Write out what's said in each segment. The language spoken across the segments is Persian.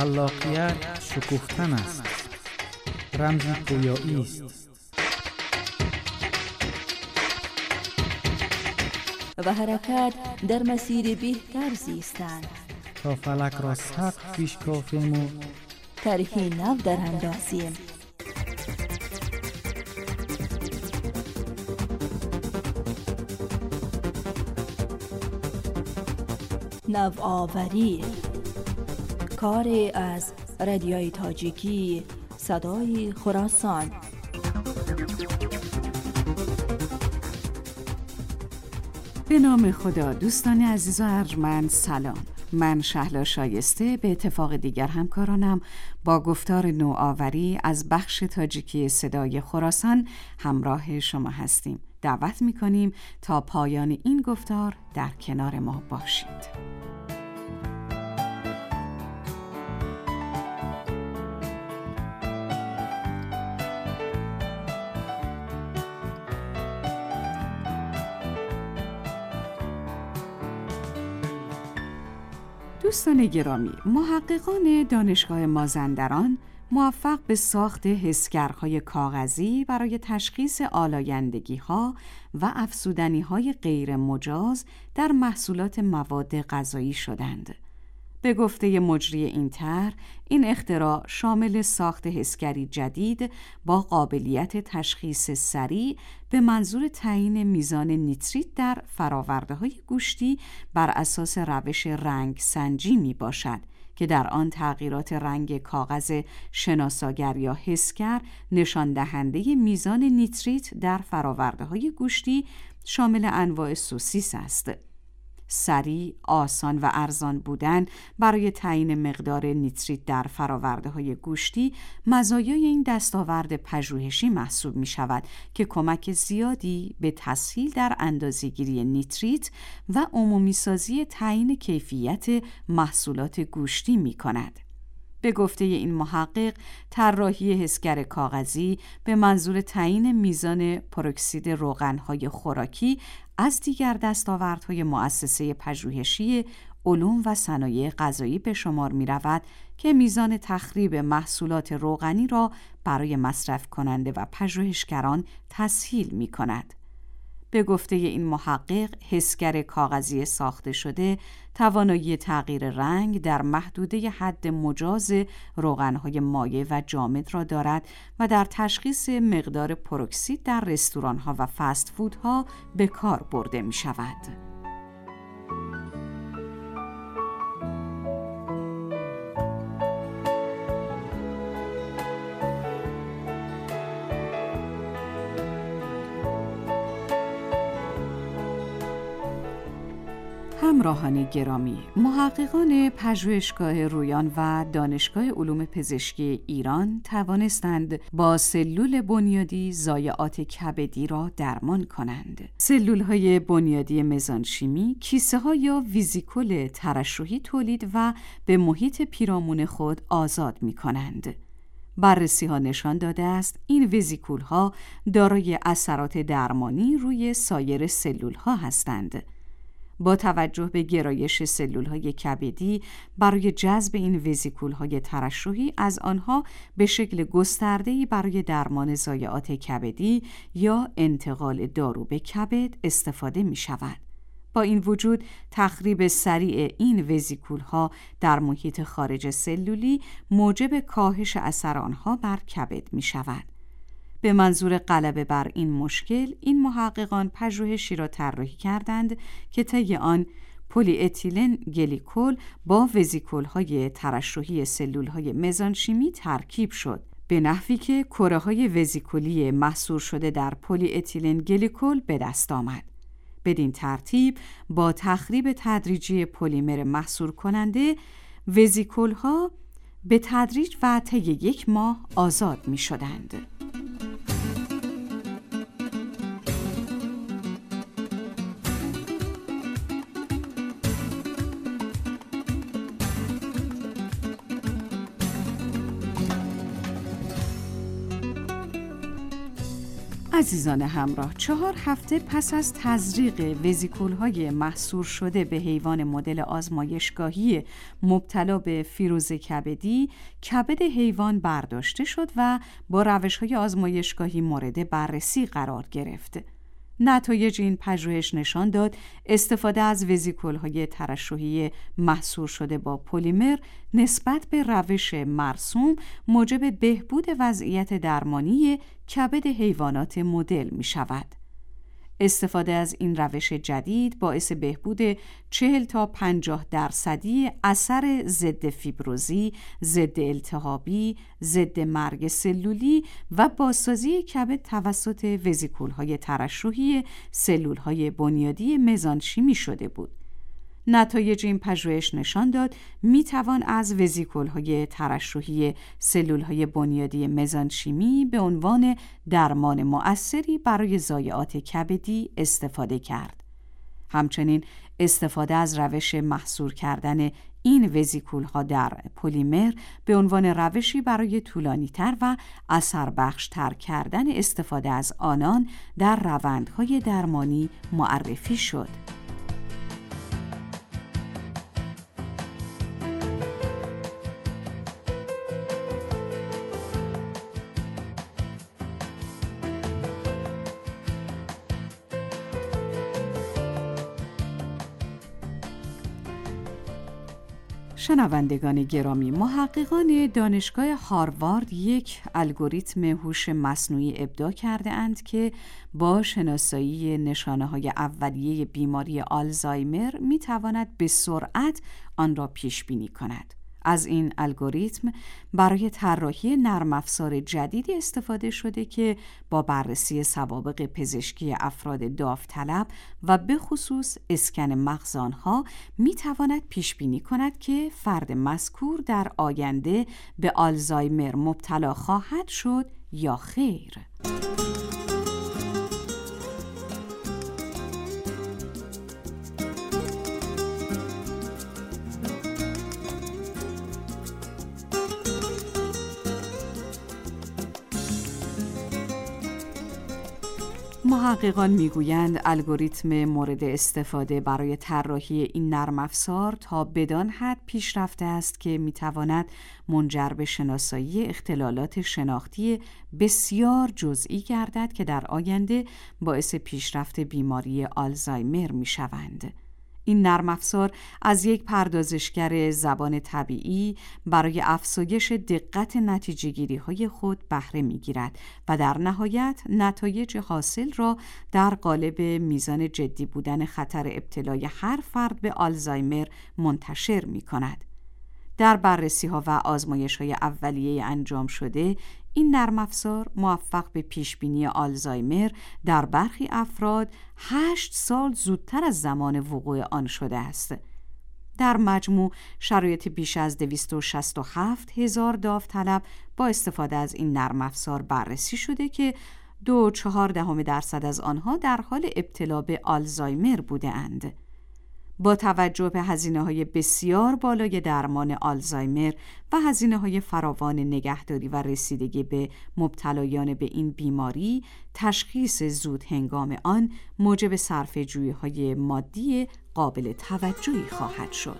خلاقیت شکوفتن است، رمز پویایی است. و حرکت در مسیر بهتر زیستن تا فلک را سقف پیش کافیم و طرحی نو در اندازیم. نوآوری، کاری از رادیوی تاجیکی صدای خراسان. به نام خدا. دوستان عزیز و ارجمند سلام. من شهلا شایسته به اتفاق دیگر همکارانم با گفتار نوآوری از بخش تاجیکی صدای خراسان همراه شما هستیم. دعوت می‌کنیم تا پایان این گفتار در کنار ما باشید. دوستان گرامی، محققان دانشگاه مازندران موفق به ساخت حسگرهای کاغذی برای تشخیص آلایندگی‌ها و افزودنی‌های غیر مجاز در محصولات مواد غذایی شدند. به گفته مجری این طرح، این اختراع شامل ساخت حسگری جدید با قابلیت تشخیص سریع به منظور تعیین میزان نیتریت در فرآورده‌های گوشتی بر اساس روش رنگ سنجی می باشد که در آن تغییرات رنگ کاغذ شناساگر یا حسگر نشان دهنده میزان نیتریت در فرآورده‌های گوشتی شامل انواع سوسیس است. سریع، آسان و ارزان بودن برای تعیین مقدار نیتریت در فرآورده‌های گوشتی مزایای این دستاورد پژوهشی محسوب می شود که کمک زیادی به تسهیل در اندازه‌گیری نیتریت و عمومی سازی تعیین کیفیت محصولات گوشتی می کند. به گفته این محقق، طراحی حسگر کاغذی به منظور تعیین میزان پروکسید روغن‌های خوراکی از دیگر دستاوردهای مؤسسه پژوهشی علوم و صنایع غذایی به شمار می‌رود که میزان تخریب محصولات روغنی را برای مصرف کننده و پژوهشگران تسهیل می‌کند. به گفته این محقق، حسگر کاغذی ساخته شده توانایی تغییر رنگ در محدوده حد مجاز روغن‌های مایع و جامد را دارد و در تشخیص مقدار پروکسید در رستوران‌ها و فست فودها به کار برده می‌شود. همراهان گرامی، محققان پژوهشگاه رویان و دانشگاه علوم پزشکی ایران توانستند با سلول بنیادی ضایعات کبدی را درمان کنند. سلول‌های بنیادی مزانشیمی کیسه‌ها یا ویزیکول ترشحی تولید و به محیط پیرامون خود آزاد می‌کنند. بررسی‌ها نشان داده است این ویزیکول‌ها دارای اثرات درمانی روی سایر سلول‌ها هستند. با توجه به گرایش سلول‌های کبدی برای جذب این ویزیکول‌های ترشحی از آنها به شکل گسترده‌ای برای درمان ضایعات کبدی یا انتقال دارو به کبد استفاده می‌شود. با این وجود تخریب سریع این ویزیکول‌ها در محیط خارج سلولی موجب کاهش اثر آنها بر کبد می‌شود. به منظور غلبه بر این مشکل، این محققان پژوهشی را طراحی کردند که طی آن پلی اتیلن گلیکول با ویزیکول‌های ترشحی سلول‌های مزانشیمی ترکیب شد، به نحوی که کره‌های ویزیکولی محصور شده در پلی اتیلن گلیکول به دست آمد. بدین ترتیب با تخریب تدریجی پلیمر محصور کننده، ویزیکول‌ها به تدریج و طی 1 ماه آزاد می‌شدند. عزیزان همراه، 4 هفته پس از تزریق وزیکول‌های محصور شده به حیوان مدل آزمایشگاهی مبتلا به فیروز کبدی، کبد حیوان برداشته شد و با روش‌های آزمایشگاهی مورد بررسی قرار گرفت. نتایج این پژوهش نشان داد استفاده از وزیکول‌های ترشحی محصور شده با پلیمر نسبت به روش مرسوم موجب بهبود وضعیت درمانی کبد حیوانات مدل می شود. استفاده از این روش جدید باعث بهبود 40 تا 50% اثر ضد فیبروزی، ضد التهابی، ضد مرگ سلولی و بازسازی کبد توسط وزیکول‌های ترشحی سلول‌های بنیادی مزانشیمی شده بود. نتایج این پژوهش نشان داد میتوان از وزیکول‌های ترشحی سلول‌های بنیادی مزانشیمی به عنوان درمان مؤثری برای ضایعات کبدی استفاده کرد. همچنین استفاده از روش محصور کردن این وزیکول‌ها در پلیمر به عنوان روشی برای طولانی‌تر و اثربخش‌تر کردن استفاده از آنان در روندهای درمانی معرفی شد. شنوندگان گرامی، محققان دانشگاه هاروارد یک الگوریتم هوش مصنوعی ابداع کرده اند که با شناسایی نشانه‌های اولیه بیماری آلزایمر می‌تواند به سرعت آن را پیش بینی کند. از این الگوریتم برای طراحی نرم افزار جدیدی استفاده شده که با بررسی سوابق پزشکی افراد داوطلب و به خصوص اسکن مغز آنها می‌تواند پیش بینی کند که فرد مذکور در آینده به آلزایمر مبتلا خواهد شد یا خیر. محققان میگویند الگوریتم مورد استفاده برای طراحی این نرم افزار تا بدان حد پیشرفته است که میتواند منجر به شناسایی اختلالات شناختی بسیار جزئی گردد که در آینده باعث پیشرفت بیماری آلزایمر میشوند. این نرم افزار از یک پردازشگر زبان طبیعی برای افزایش دقت نتیجه‌گیری‌های خود بهره می‌گیرد و در نهایت نتایج حاصل را در قالب میزان جدی بودن خطر ابتلای هر فرد به آلزایمر منتشر می‌کند. در بررسی‌ها و آزمایش‌های اولیه انجام شده، این نرم افزار موفق به پیشبینی آلزایمر در برخی افراد 8 سال زودتر از زمان وقوع آن شده است. در مجموع شرایط بیش از 267,000 داوطلب با استفاده از این نرم افزار بررسی شده که 2.4% از آنها در حال ابتلا به آلزایمر بوده اند. با توجه به هزینه‌های بسیار بالای درمان آلزایمر و هزینه‌های فراوان نگهداری و رسیدگی به مبتلایان به این بیماری، تشخیص زود هنگام آن موجب صرفه‌جویی‌های مادی قابل توجهی خواهد شد.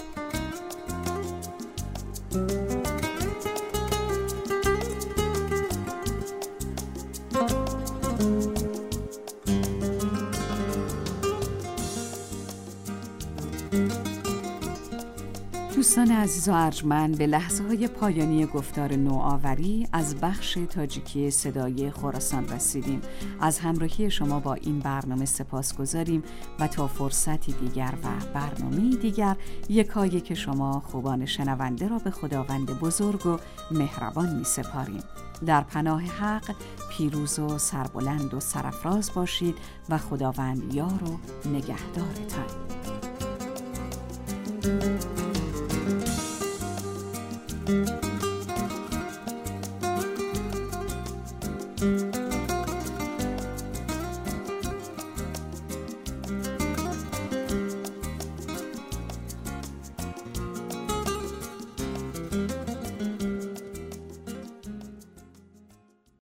دوستان عزیز و ارجمند، به لحظه‌های پایانی گفتار نوآوری از بخش تاجیکی صدای خراسان رسیدیم. از همراهی شما با این برنامه سپاسگزاریم و تا فرصتی دیگر و برنامه‌ای دیگر یکایک شما خوبان شنونده را به خداوند بزرگ و مهربان می‌سپاریم. در پناه حق پیروز و سربلند و سرافراز باشید و خداوند یار و نگهدارتان.